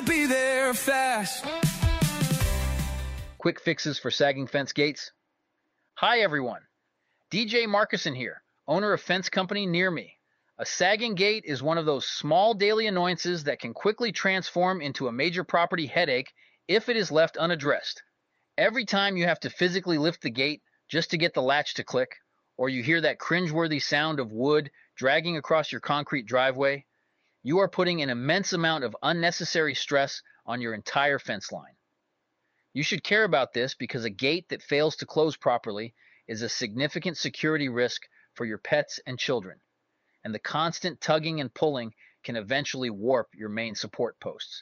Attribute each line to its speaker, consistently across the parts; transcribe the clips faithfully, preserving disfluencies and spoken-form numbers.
Speaker 1: be there fast.
Speaker 2: Quick fixes for sagging fence gates. Hi everyone, D J Markison here, owner of Fence Company Near Me. A sagging gate is one of those small daily annoyances that can quickly transform into a major property headache if it is left unaddressed. Every time you have to physically lift the gate just to get the latch to click, or you hear that cringeworthy sound of wood dragging across your concrete driveway, you are putting an immense amount of unnecessary stress on your entire fence line. You should care about this because a gate that fails to close properly is a significant security risk for your pets and children, and the constant tugging and pulling can eventually warp your main support posts.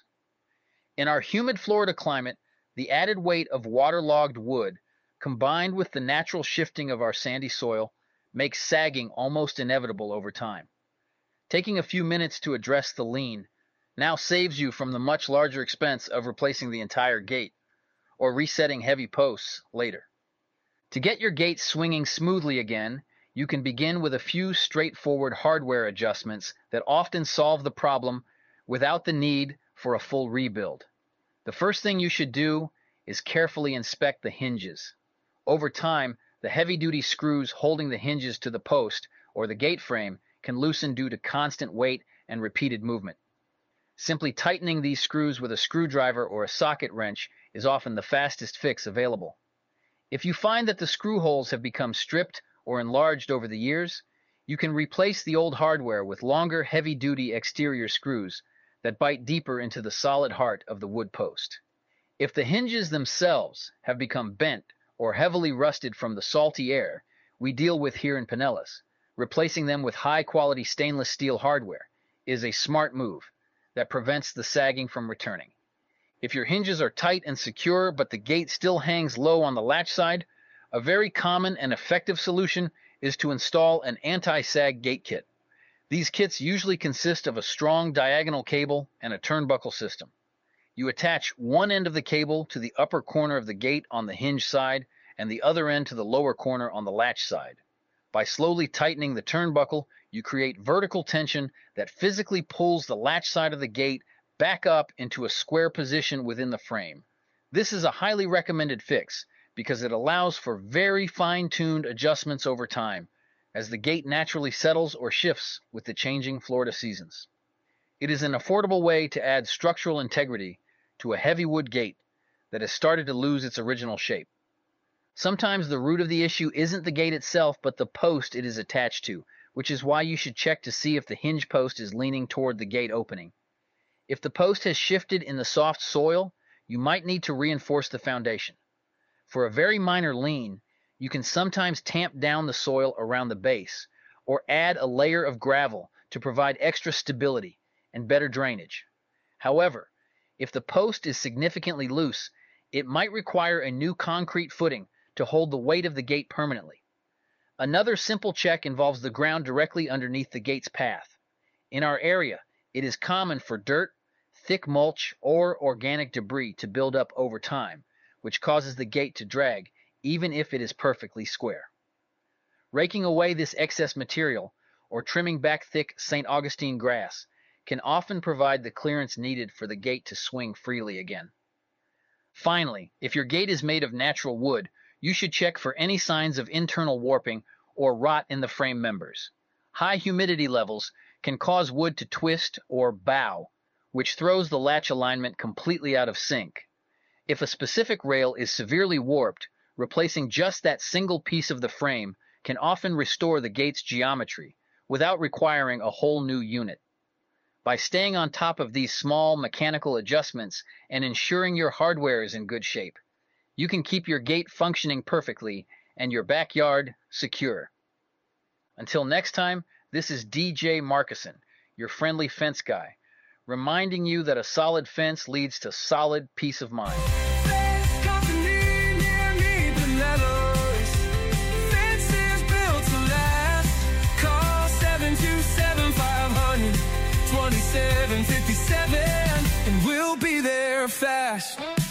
Speaker 2: In our humid Florida climate, the added weight of waterlogged wood, combined with the natural shifting of our sandy soil, makes sagging almost inevitable over time. Taking a few minutes to address the lean now saves you from the much larger expense of replacing the entire gate or resetting heavy posts later. To get your gate swinging smoothly again, you can begin with a few straightforward hardware adjustments that often solve the problem without the need for a full rebuild. The first thing you should do is carefully inspect the hinges. Over time, the heavy-duty screws holding the hinges to the post or the gate frame can loosen due to constant weight and repeated movement. Simply tightening these screws with a screwdriver or a socket wrench is often the fastest fix available. If you find that the screw holes have become stripped or enlarged over the years, you can replace the old hardware with longer, heavy-duty exterior screws that bite deeper into the solid heart of the wood post. If the hinges themselves have become bent or heavily rusted from the salty air we deal with here in Pinellas, replacing them with high-quality stainless steel hardware is a smart move that prevents the sagging from returning. If your hinges are tight and secure but the gate still hangs low on the latch side, a very common and effective solution is to install an anti-sag gate kit. These kits usually consist of a strong diagonal cable and a turnbuckle system. You attach one end of the cable to the upper corner of the gate on the hinge side and the other end to the lower corner on the latch side. By slowly tightening the turnbuckle, you create vertical tension that physically pulls the latch side of the gate back up into a square position within the frame. This is a highly recommended fix because it allows for very fine-tuned adjustments over time as the gate naturally settles or shifts with the changing Florida seasons. It is an affordable way to add structural integrity to a heavy wood gate that has started to lose its original shape. Sometimes the root of the issue isn't the gate itself, but the post it is attached to, which is why you should check to see if the hinge post is leaning toward the gate opening. If the post has shifted in the soft soil, you might need to reinforce the foundation. For a very minor lean, you can sometimes tamp down the soil around the base or add a layer of gravel to provide extra stability and better drainage. However, if the post is significantly loose, it might require a new concrete footing to hold the weight of the gate permanently. Another simple check involves the ground directly underneath the gate's path. In our area, it is common for dirt, thick mulch, or organic debris to build up over time, which causes the gate to drag, even if it is perfectly square. Raking away this excess material, or trimming back thick Saint Augustine grass, can often provide the clearance needed for the gate to swing freely again. Finally, if your gate is made of natural wood, you should check for any signs of internal warping or rot in the frame members. High humidity levels can cause wood to twist or bow, which throws the latch alignment completely out of sync. If a specific rail is severely warped, replacing just that single piece of the frame can often restore the gate's geometry without requiring a whole new unit. By staying on top of these small mechanical adjustments and ensuring your hardware is in good shape, you can keep your gate functioning perfectly and your backyard secure. Until next time, this is D J Markison, your friendly fence guy, reminding you that a solid fence leads to solid peace of mind.
Speaker 1: Fence Company Near Me, Pinellas. Fences built to last. Call seven two seven, five hundred, twenty-seven fifty-seven and we'll be there fast.